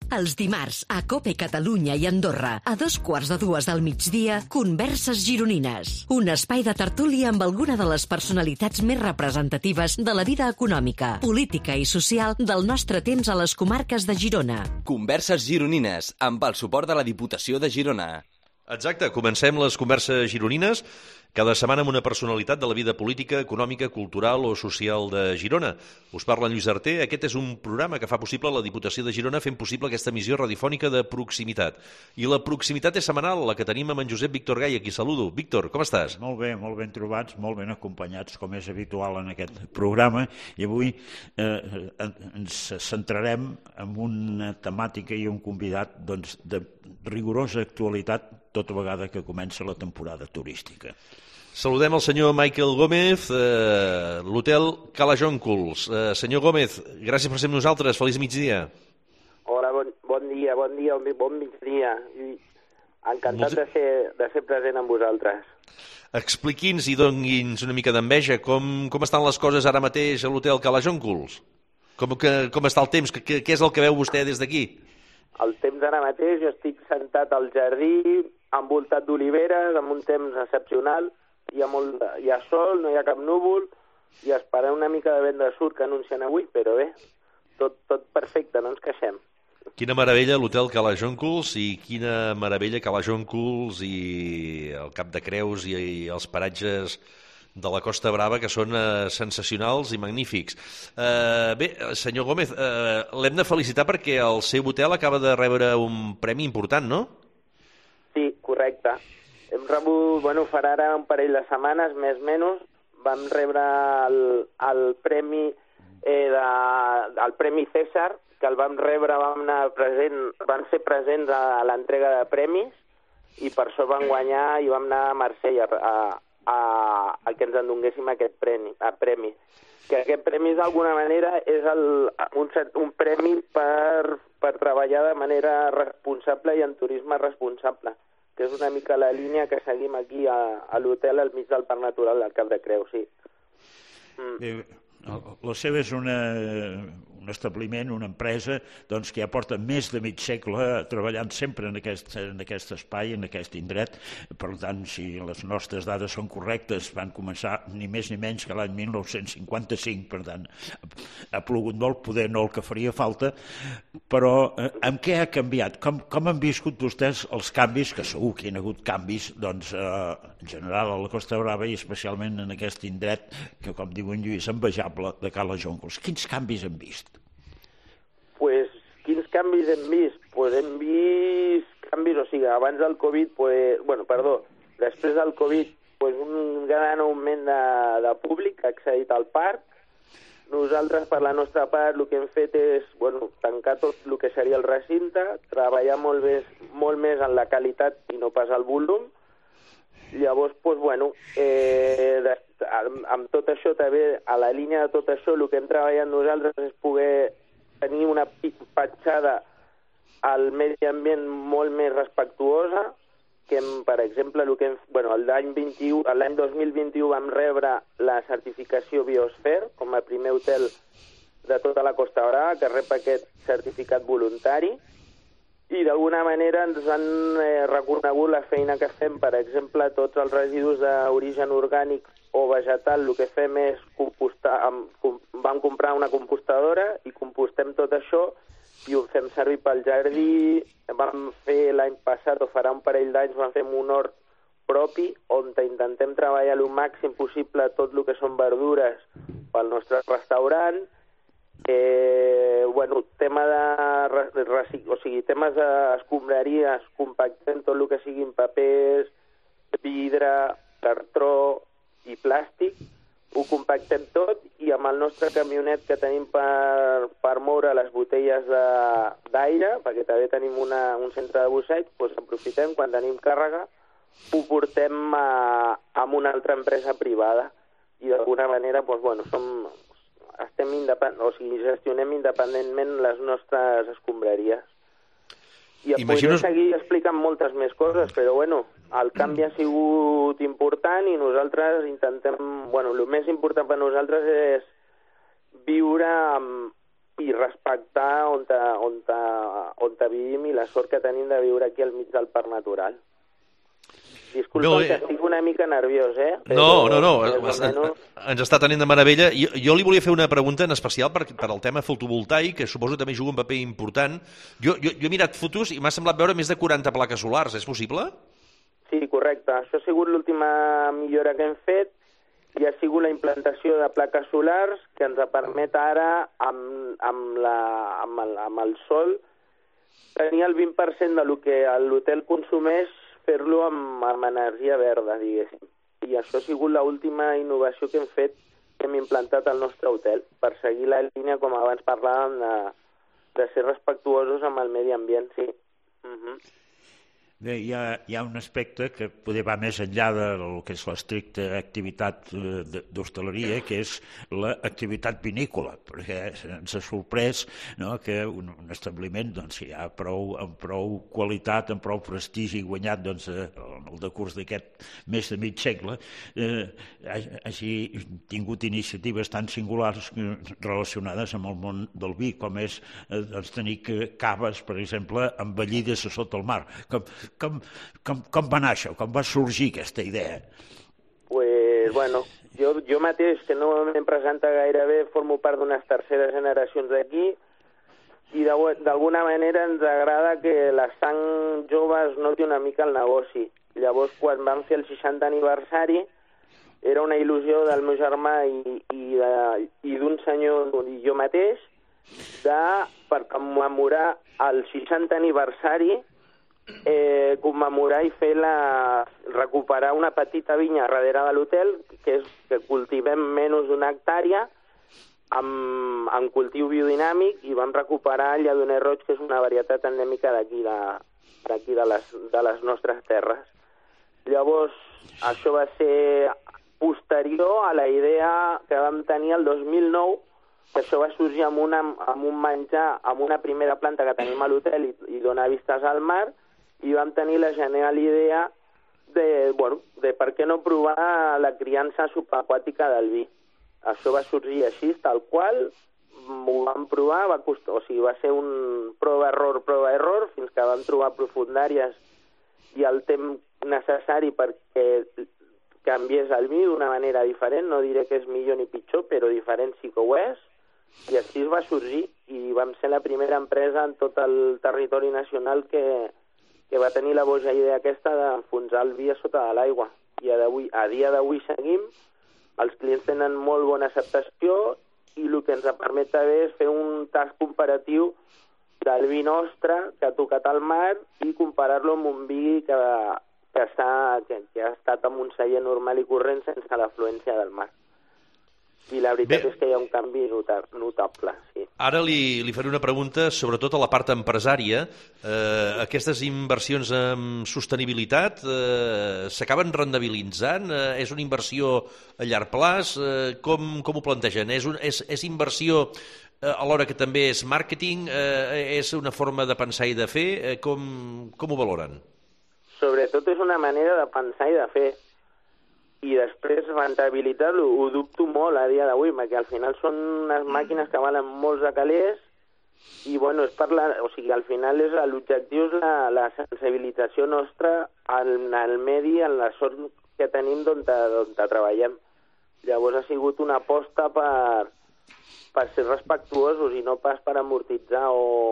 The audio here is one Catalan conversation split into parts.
Els dimarts, a COPE Catalunya i Andorra, a 2:15 del migdia, Converses Gironines. Un espai de tertúlia amb alguna de les personalitats més representatives de la vida econòmica, política i social del nostre temps a les comarques de Girona. Converses Gironines, amb el suport de la Diputació de Girona. Exacte, comencem les converses gironines cada setmana amb una personalitat de la vida política, econòmica, cultural o social de Girona. Us parla en Lluís Arter. Aquest és un programa que fa possible la Diputació de Girona fent possible aquesta emissió radiofònica de proximitat. I la proximitat és setmanal, la que tenim amb en Josep Víctor Gai, a qui saludo. Víctor, com estàs? Molt ben trobats, molt ben acompanyats, com és habitual en aquest programa. I avui ens centrarem en una temàtica i un convidat de rigorosa actualitat tota vegada que comença la temporada turística. Saludem el senyor Michael Gómez, l'hotel Calajóncols. Senyor Gómez, gràcies per ser amb nosaltres. Feliç migdia. Hola, bon dia, bon migdia. I encantat de ser present amb vosaltres. Expliqui'ns i doni'ns una mica d'enveja. Com estan les coses ara mateix a l'hotel Calajóncols? Com està el temps? Què és el que veu vostè des d'aquí? El temps ara mateix, jo estic sentat al jardí, envoltat d'oliveres, amb un temps excepcional, hi ha sol, no hi ha cap núvol, i esperant una mica de vent de sud que anuncien avui, però bé, tot perfecte, no ens queixem. Quina meravella l'hotel Calajóncols i quina meravella Calajóncols i el Cap de Creus i els paratges de la Costa Brava, que són sensacionals i magnífics. Bé, senyor Gómez, l'hem de felicitar perquè el seu hotel acaba de rebre un premi important, no? Sí, correcte. Hem rebut, farà ara un parell de setmanes, més o menys, vam rebre el premi el Premi César, que el vam rebre, van ser presents a l'entrega de premis, i per això vam guanyar i vam anar a Marsella a que ens endonguéssim aquest premi. Que aquest premi d'alguna manera és un premi per treballar de manera responsable i en turisme responsable, que és una mica la línia que seguim aquí a l'hotel al mig del Parc Natural del Cap de Creus, sí. La seva és un establiment, una empresa que ja porta més de mig segle treballant sempre en aquest espai, en aquest indret. Per tant, si les nostres dades són correctes, van començar ni més ni menys que l'any 1955, per tant, ha plogut molt, poder no el que faria falta, però amb què ha canviat? Com han viscut vostès els canvis, que segur que hi ha hagut canvis, en general a la Costa Brava i especialment en aquest indret que, com diu en Lluís, envejable de Calajóncols. Quins canvis hem vist? Quins canvis hem vist? Hem vist canvis, abans del Covid, després del Covid, un gran augment de públic que ha accedit al parc. Nosaltres, per la nostra part, el que hem fet és tancar tot el que seria el recinte, treballar molt més en la qualitat i no pas el volum. Llavors, amb tot això també, a la línia de tot això, el que hem treballat nosaltres és poder tenir una petjada al medi ambient molt més respectuosa, que per exemple, l'any 2021 vam rebre la certificació Biosphere com a primer hotel de tota la Costa Brava que rep aquest certificat voluntari, i d'alguna manera ens han reconegut la feina que fem. Per exemple, tots els residus d'origen orgànic o vegetal, el que fem és compostar. Vam comprar una compostadora i compostem tot això i ho fem servir pel jardí. Vam fer l'any passat, o farà un parell d'anys, vam fer un hort propi on intentem treballar el màxim possible tot el que són verdures pel nostre restaurant. Temes d'escombraries, compactem tot el que siguin papers, vidre, cartró i plàstic, ho compactem tot, i amb el nostre camionet que tenim per moure les botelles d'aire, perquè també tenim un centre de busseig, aprofitem, quan tenim càrrega, ho portem a una altra empresa privada, i d'alguna manera gestionem independentment les nostres escombraries. I podria seguir explicant moltes més coses, però el canvi ha sigut important i nosaltres intentem... el més important per nosaltres és viure amb i respectar on vivim i la sort que tenim de viure aquí al mig del parc natural. Disculpa, que estic una mica nerviós, No, ens està tenint de meravella. Jo li volia fer una pregunta en especial per al tema fotovoltaic, que suposo que també juga un paper important. Jo he mirat fotos i m'ha semblat veure més de 40 plaques solars, és possible? Sí, correcte. Això ha sigut l'última millora que hem fet i ha sigut la implantació de plaques solars que ens permet ara, amb el sol, tenir el 20% del que l'hotel consumeix, fer-lo amb energia verda, diguéssim. I això ha sigut l'última innovació que hem fet, que hem implantat al nostre hotel, per seguir la línia, com abans parlàvem, de ser respectuosos amb el medi ambient, sí. Bé, hi ha un aspecte que poder va més enllà del que és l'estricta activitat d'hostaleria, que és l'activitat vinícola, perquè ens ha sorprès que un establiment hi ha amb prou qualitat, amb prou prestigi guanyat en el decurs d'aquest més de mig segle, hagi tingut iniciatives tan singulars relacionades amb el món del vi, com és tenir caves, per exemple, envellides a sota el mar. Com va anar això? Com va sorgir aquesta idea? Pues, bueno, jo mateix, que no m'hem presentat gaire bé, formo part d'unes terceres generacions d'aquí i d'alguna manera ens agrada que la sang jove es noti una mica el negoci. Llavors, quan vam fer el 60 aniversari, era una il·lusió del meu germà i d'un senyor i jo mateix per commemorar el 60 aniversari, commemorar i recuperar una petita vinya darrere de l'hotel, que cultivem menys d'una hectàrea, amb cultiu biodinàmic, i vam recuperar el lladoner roig, que és una varietat endèmica d'aquí de les nostres terres. Llavors, això va ser posterior a la idea que vam tenir el 2009, que això va sorgir amb un menjar, amb una primera planta que tenim a l'hotel i dona vistes al mar, i vam tenir la genial idea de per què no provar la criança subaquàtica del vi. Això va sorgir així, tal qual, ho vam provar, va ser un prova-error, fins que vam trobar profundàries i el temps necessari perquè canviés el vi d'una manera diferent. No diré que és millor ni pitjor, però diferent sí que ho és, i així va sorgir, i vam ser la primera empresa en tot el territori nacional que va tenir la boja idea aquesta d'enfonsar el vi a sota de l'aigua. I a dia d'avui seguim, els clients tenen molt bona acceptació, i el que ens permet també és fer un tast comparatiu del vi nostre que ha tocat al mar i comparar-lo amb un vi que ha estat en un celler normal i corrent sense l'afluència del mar. I la veritat és que hi ha un canvi notable, sí. Ara li faré una pregunta, sobretot a la part empresària. Aquestes inversions en sostenibilitat s'acaben rendibilitzant? És una inversió a llarg plaç? Com ho plantegen? És inversió alhora que també és màrqueting? És una forma de pensar i de fer? Com ho valoren? Sobretot és una manera de pensar i de fer. I després rentabilitat-lo, ho dubto molt a dia d'avui, perquè al final són unes màquines que valen molts de calés i, al final l'objectiu és la sensibilització nostra al medi, en la sort que tenim d'on treballem. Llavors ha sigut una aposta per ser respectuosos i no pas per amortitzar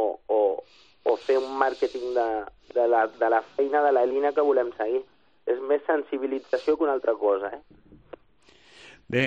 o fer un màrqueting de la feina, de la línia que volem seguir. És més sensibilització que una altra cosa, Bé,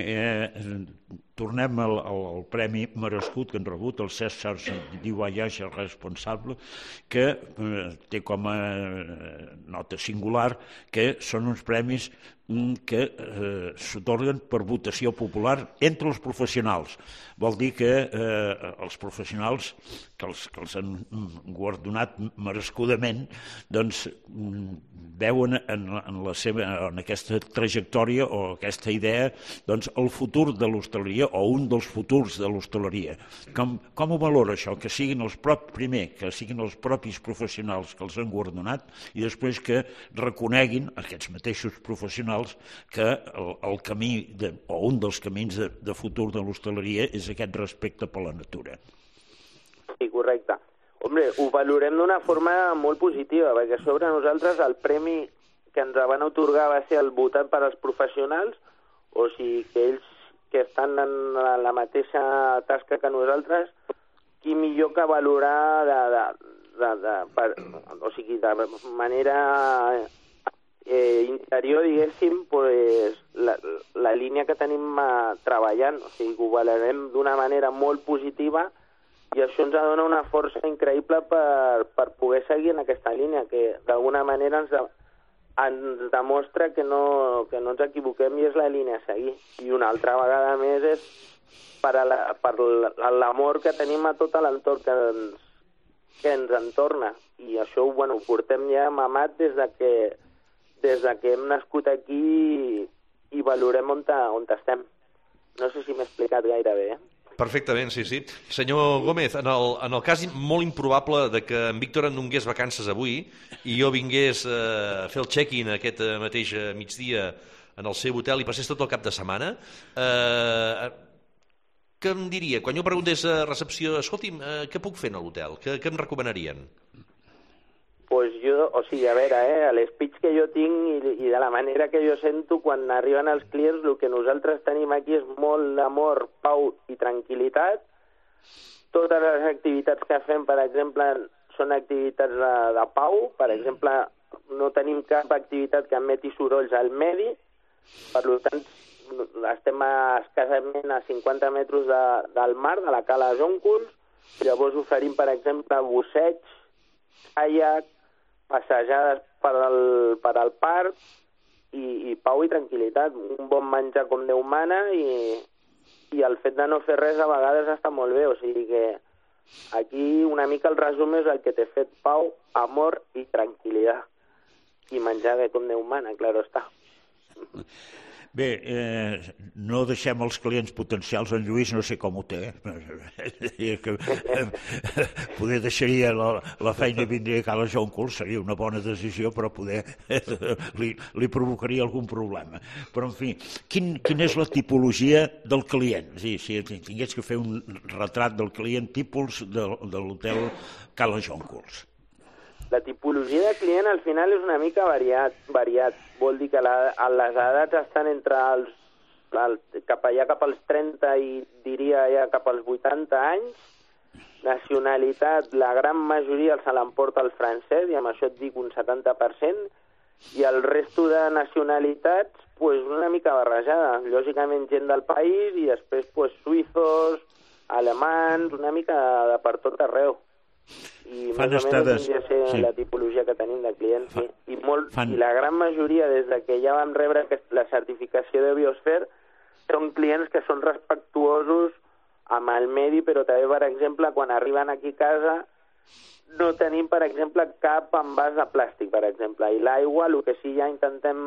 tornem al premi merescut que han rebut, el César du Voyage responsable, que té com a nota singular que són uns premis que s'atorguen per votació popular entre els professionals. Vol dir que els professionals que els han guardonat merescudament doncs veuen en aquesta trajectòria o aquesta idea doncs el futur de l'hostaleria o un dels futurs de l'hostaleria. Com ho valora això? Que siguin que siguin els propis professionals que els han guardonat i després que reconeguin aquests mateixos professionals que el camí o un dels camins de futur de l'hostaleria és aquest respecte per la natura. Sí, correcte. Hombre, ho valorem d'una forma molt positiva, perquè sobre nosaltres el premi que ens van atorgar va ser el votat per als professionals, o sigui que ells que estan en la mateixa tasca que nosaltres, qui millor que valorar de manera interior, diguéssim, pues, la línia que tenim treballant. O sigui, ho valorem d'una manera molt positiva i això ens dona una força increïble per poder seguir en aquesta línia, que d'alguna manera ens demostra que no ens equivoquem i és la línia a seguir. I una altra vegada més és per l'amor que tenim a tot l'entorn que ens entorna. I això ho portem ja mamat des que hem nascut aquí i valorem on estem. No sé si m'he explicat gaire bé, Perfectament, sí. Senyor Gómez, en el cas molt improbable de que en Víctor en donés vacances avui i jo vingués a fer el check-in aquest mateix migdia en el seu hotel i passés tot el cap de setmana, què em diria? Quan jo preguntés a recepció, escolti'm, què puc fer a l'hotel? Què em recomanarien? Pues a veure, l'espeig que jo tinc i de la manera que jo sento quan arriben els clients, el que nosaltres tenim aquí és molt d'amor, pau i tranquil·litat. Totes les activitats que fem, per exemple, són activitats de pau. Per exemple, no tenim cap activitat que emeti sorolls al medi, per tant, estem escassament a 50 metres del mar, de la cala Jonculs. Llavors oferim, per exemple, busseig, caiac, passejades per al parc i pau i tranquil·litat, un bon menjar com Déu mana i el fet de no fer res a vegades està molt bé, o sigui que aquí una mica el resum és el que t'he fet: pau, amor i tranquil·litat i menjar bé com Déu mana, claro està. Bé, no deixem els clients potencials. En Lluís no sé com ho té. Poder deixaria la feina i vindria a Cala Jonculs, seria una bona decisió, però poder li provocaria algun problema. Però, en fi, quina és la tipologia del client? Si tingués que fer un retrat del client tipus de l'hotel Cala Jonculs. La tipologia de client al final és una mica variat. Vol dir que les edats estan entre cap als 30 i diria ja cap als 80 anys. Nacionalitat, la gran majoria se l'emporta el francès, i amb això et dic un 70%, i el resto de nacionalitats pues, una mica barrejada. Lògicament gent del país i després pues, suïssos, alemans, una mica de per tot arreu. I fan més o menys sí. La tipologia que tenim de clients, sí. I la gran majoria, des de que ja vam rebre la certificació de Biosphere, són clients que són respectuosos amb el medi, però també, per exemple, quan arriben aquí a casa, no tenim, per exemple, cap envàs de plàstic, per exemple. I l'aigua, el que sí ja intentem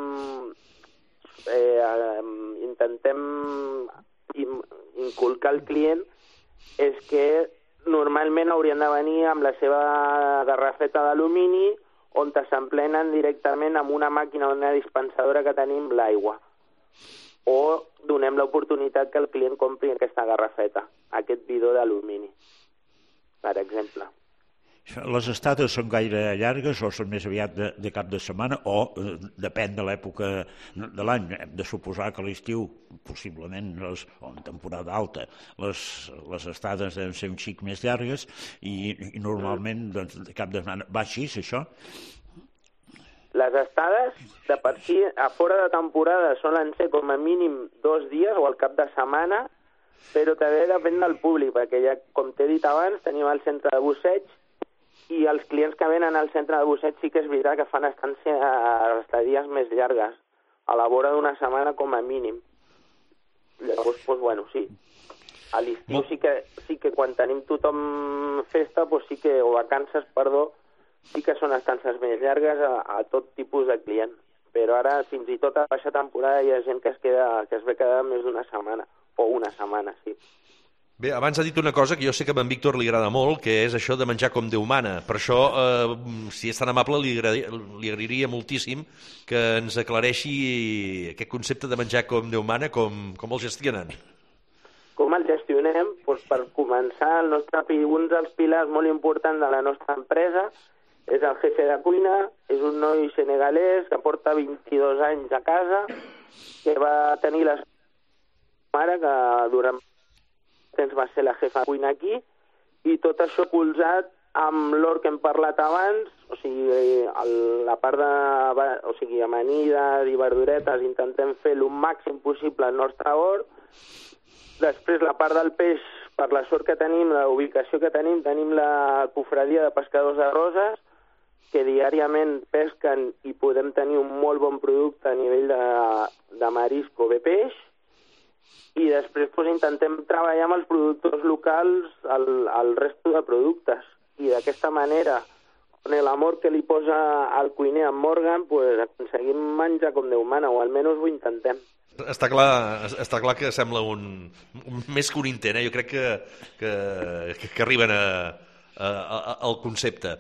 inculcar al client és que normalment haurien de venir amb la seva garrafeta d'alumini on s'emplenen directament amb una màquina o una dispensadora que tenim l'aigua. O donem l'oportunitat que el client compri aquesta garrafeta, aquest bidó d'alumini, per exemple. Les estades són gaire llargues o són més aviat de cap de setmana o depèn de l'època de l'any? Hem de suposar que a l'estiu, possiblement, o en temporada alta, les estades deuen ser un xic més llargues i normalment doncs, de cap de setmana. Va així, això? Les estades, de per si, a fora de temporada, solen ser com a mínim 2 dies o al cap de setmana, però també depèn del públic, perquè ja, com t'he dit abans, tenim el centre de busseig i els clients que venen al centre de busseig sí que és veritat que fan estadies més llargues, a la vora d'una setmana com a mínim. Llavors, doncs, bueno, sí. A l'estiu sí que quan tenim tothom festa, doncs sí que, o vacances, perdó, sí que són estances més llargues a tot tipus de client. Però ara, fins i tot a baixa temporada, hi ha gent que es ve quedar més d'una setmana, o una setmana, sí. Bé, abans ha dit una cosa que jo sé que a en Víctor li agrada molt, que és això de menjar com Déu mana. Per això, si és tan amable, li agrairia moltíssim que ens aclareixi aquest concepte de menjar com Déu mana, com el gestionen. Com el gestionem? gestionem, doncs per començar, un dels pilars molt importants de la nostra empresa és el jefe de cuina, és un noi senegalès que porta 22 anys a casa, que va tenir la mare que durant temps va ser la jefa de cuina aquí, i tot això colzat amb l'hort que hem parlat abans, o sigui, la part de amanides i verduretes intentem fer el màxim possible el nostre hort. Després la part del peix, per la sort que tenim, la ubicació que tenim la cofradia de pescadors de Roses, que diàriament pesquen i podem tenir un molt bon producte a nivell de marisc o de peix, i després intentem treballar amb els productors locals el resto de productes. I d'aquesta manera, amb l'amor que li posa el cuiner en Morgan, aconseguim menjar com Déu mana, o almenys ho intentem. Està clar que sembla un més que un intent, Jo crec que arriben al concepte.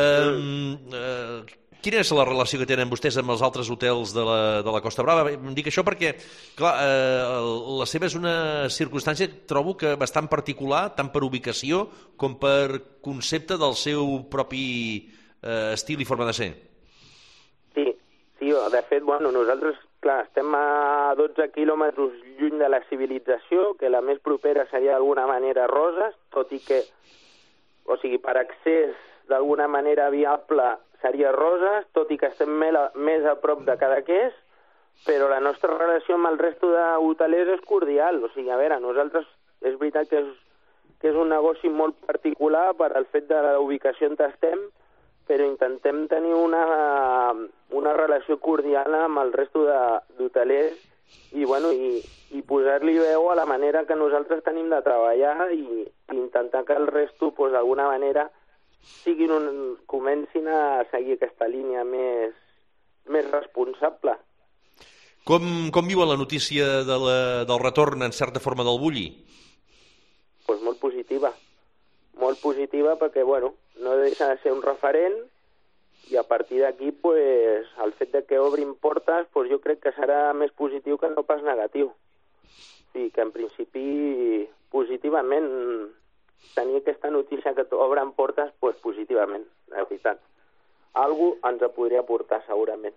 Quina és la relació que tenen vostès amb els altres hotels de la Costa Brava? Em dic això perquè, clar, la seva és una circumstància, trobo que bastant particular, tant per ubicació com per concepte del seu propi estil i forma de ser. Sí, de fet, nosaltres, clar, estem a 12 quilòmetres lluny de la civilització, que la més propera seria d'alguna manera Roses, tot i que, per accés d'alguna manera viable seria Roses, tot i que estem més a prop de Cadaqués, però la nostra relació amb el resto d'hotelers és cordial. Nosaltres és veritat que és un negoci molt particular per al fet de la ubicació on estem, però intentem tenir una relació cordial amb el resto d'hotelers i posar-li veu a la manera que nosaltres tenim de treballar i intentar que el resto, d'alguna manera, comencin a seguir aquesta línia més responsable. Com viuen la notícia del retorn, en certa forma, del Bulli? Molt positiva perquè, no deixa de ser un referent i a partir d'aquí, el fet de que obrin portes, jo crec que serà més positiu que no pas negatiu. Sí, que en principi, positivament, tenir aquesta notícia que obren portes, positivament, la veritat. Algú ens podria aportar, segurament.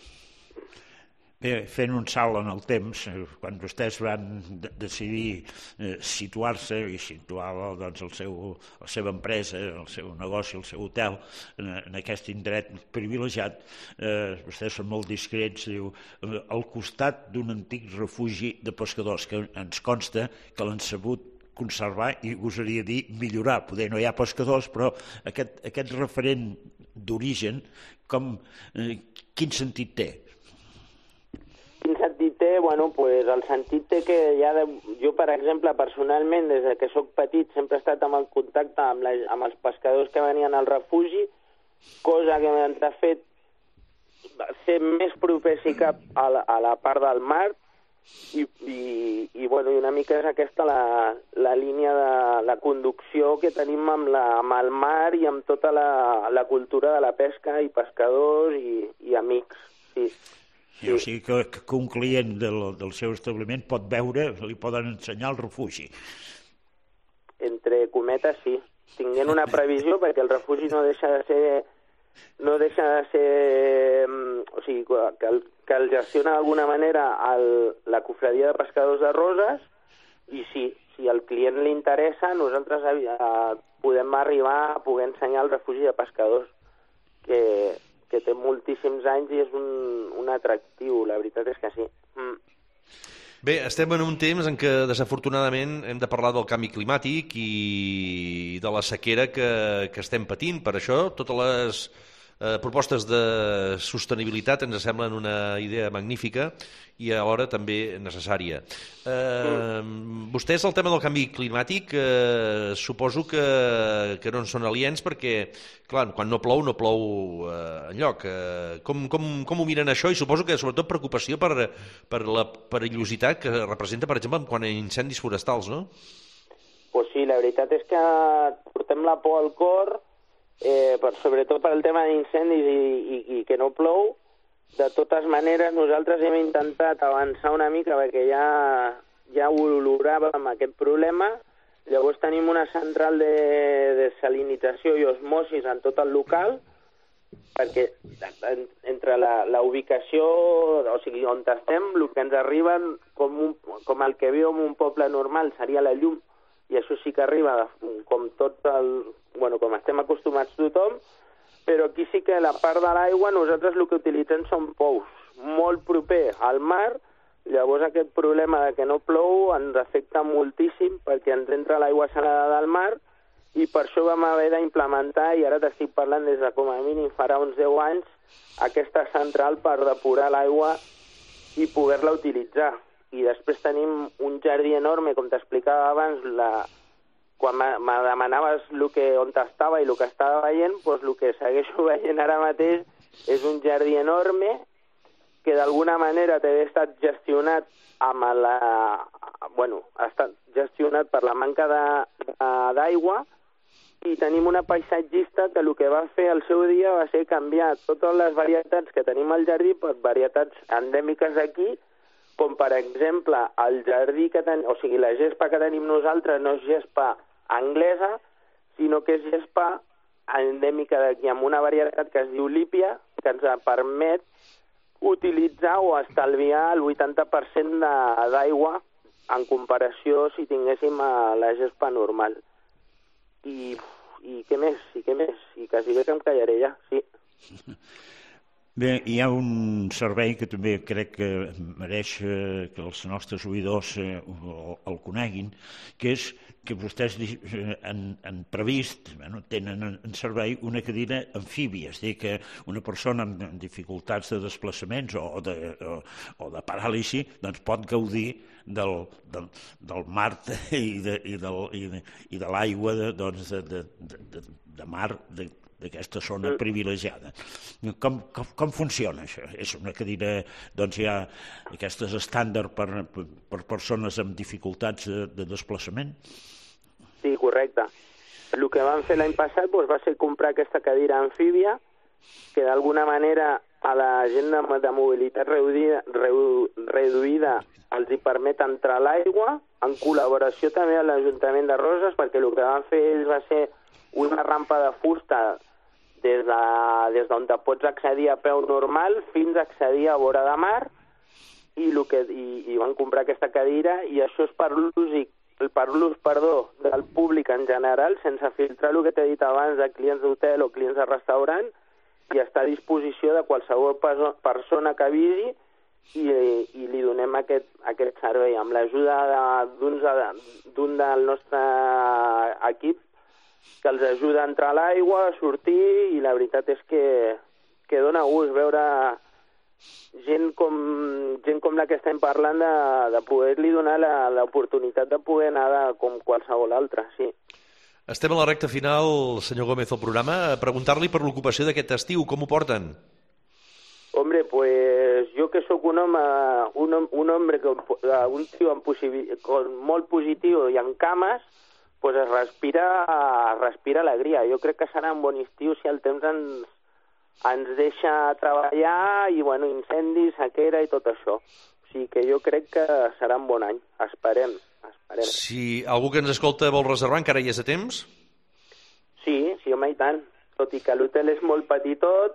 Bé, fent un salt en el temps, quan vostès van decidir situar-se i situar la seva empresa, el seu negoci, el seu hotel, en aquest indret privilegiat, vostès són molt discrets, diu, al costat d'un antic refugi de pescadors, que ens consta que l'han sabut conservar i gosaria dir millorar. Poder no hi ha pescadors, però aquest referent d'origen, quin sentit té? Quin sentit té? El sentit té que jo, per exemple, personalment, des que soc petit, sempre he estat en contacte amb els pescadors que venien al refugi, cosa que ens ha fet ser més propers a la part del mar, i una mica és aquesta la línia de la conducció que tenim amb el mar i amb tota la cultura de la pesca i pescadors i amics, sí. O sigui que un client del seu establiment pot veure, li poden ensenyar el refugi. Entre cometes, sí. Tinguent una previsió, perquè el refugi no deixa de ser... O sigui, que el gestiona d'alguna manera la cofradia de pescadors de Roses, i si al client li interessa, nosaltres podem arribar a poder ensenyar el refugi de pescadors, que té moltíssims anys i és un atractiu, la veritat és que sí. Bé, estem en un temps en què desafortunadament hem de parlar del canvi climàtic i de la sequera que estem patint. Per això totes les propostes de sostenibilitat ens semblen una idea magnífica i alhora també necessària. Vostès, el tema del canvi climàtic, suposo que no en són aliens perquè, clar, quan no plou enlloc. Com ho miren això? I suposo que sobretot preocupació per la perillositat que representa, per exemple, quan hi ha incendis forestals, no? Pues sí, la veritat és que portem la por al cor, sobretot per el tema d'incendis i que no plou. De totes maneres, nosaltres hem intentat avançar una mica perquè ja oloràvem aquest problema Llavors tenim una central de desalinització i osmosis en tot el local, perquè entre la ubicació, o sigui, on estem, el que ens arriba com el que viu en un poble normal seria la llum, i això sí que arriba com com estem acostumats tothom, però aquí sí que la part de l'aigua nosaltres el que utilitzem són pous, molt proper al mar. Llavors aquest problema de que no plou ens afecta moltíssim perquè ens entra l'aigua salada del mar, i per això vam haver d'implementar, i ara t'estic parlant des de com a mínim farà uns 10 anys, aquesta central per depurar l'aigua i poder-la utilitzar. I després tenim un jardí enorme, com t'explicava abans, quan me demanaves on estava i el que estava veient, doncs el que segueixo veient ara mateix és un jardí enorme que d'alguna manera té estat gestionat ha estat gestionat per la manca d'aigua, i tenim una paisatgista que el que va fer al seu dia va ser canviar totes les varietats que tenim al jardí per varietats endèmiques d'aquí, com per exemple el jardí que tenim, o sigui, la gespa que tenim nosaltres no és gespa anglesa, sinó que és gespa endèmica d'aquí, amb una varietat que es diu lípia, que ens permet utilitzar o estalviar el 80% d'aigua en comparació si tinguéssim la gespa normal. I què més? I quasi bé que em callaré ja, sí. Bé, hi ha un servei que també crec que mereix que els nostres oïdors el coneguin, que és que vostès han previst, tenen en servei una cadira amfíbia, és a dir, que una persona amb dificultats de desplaçaments o de paràlisi doncs pot gaudir del mar i de l'aigua de mar d'aquesta zona privilegiada. Com funciona això? És una cadira, doncs hi ha aquestes estàndard per persones amb dificultats de desplaçament? Sí, correcte. El que vam fer l'any passat va ser comprar aquesta cadira amfíbia, que d'alguna manera a la gent de mobilitat reduïda els hi permet entrar a l'aigua, en col·laboració també amb l'Ajuntament de Roses, perquè el que van fer ells va ser una rampa de fusta des d'on te pots accedir a peu normal fins a accedir a vora de mar, i van comprar aquesta cadira, i això és per l'ús del públic en general, sense filtrar el que t'he dit abans de clients d'hotel o clients de restaurant, i està a disposició de qualsevol persona que visi, i li donem aquest servei amb l'ajuda d'un del nostre equip que els ajuda a entrar a l'aigua, a sortir, i la veritat és que dona gust veure gent com la que estem parlant de poder-li donar l'oportunitat de poder nedar com qualsevol altre, sí. Estem a la recta final, senyor Gómez, del programa. A preguntar-li per l'ocupació d'aquest estiu. Com ho porten? Hombre, pues jo que sóc un tio molt positiu i amb cames, pues es respira alegria. Jo crec que serà un bon estiu si el temps ens deixa treballar, i incendis, sequera i tot això. O sigui que jo crec que serà un bon any. Esperem. Si algú que ens escolta vol reservar, encara hi és a temps? Sí, home, i tant. Tot i que l'hotel és molt petitot,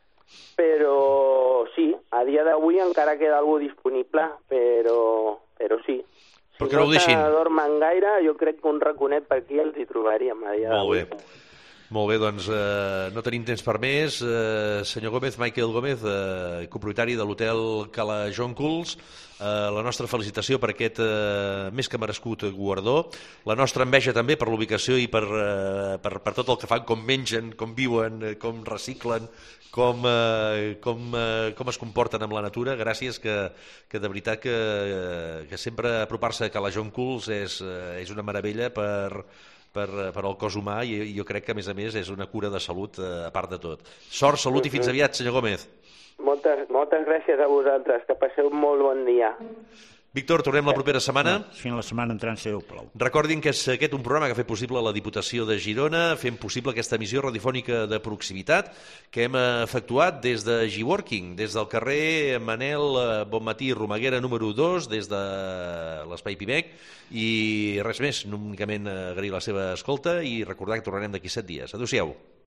però sí, a dia d'avui encara queda algú disponible, però sí. Si no dormen gaire, jo crec que un raconet per aquí els hi trobaríem a dia d'avui. Molt bé, doncs no tenim temps per més. Senyor Gómez, Michael Gómez, copropietari de l'hotel Cala Jonculs, la nostra felicitació per aquest més que merescut guardó, la nostra enveja també per l'ubicació i per tot el que fan, com mengen, com viuen, com reciclen, com es comporten amb la natura. Gràcies, que de veritat que sempre apropar-se a Cala Jonculs és una meravella per al cos humà, i jo crec que a més és una cura de salut a part de tot. Sort, salut i fins aviat, senyor Gómez. Moltes gràcies a vosaltres, que passeu un molt bon dia. Víctor, tornem la propera setmana. Fins la setmana entrant, si Déu plau. Recordin que és aquest un programa que ha fet possible la Diputació de Girona, fent possible aquesta emissió radiofònica de proximitat que hem efectuat des de G-Working, des del carrer Manel Bonmatí Romaguera número 2, des de l'Espai Pimec, i res més, únicament agrair la seva escolta i recordar que tornarem d'aquí 7 dies. Adéu-siau.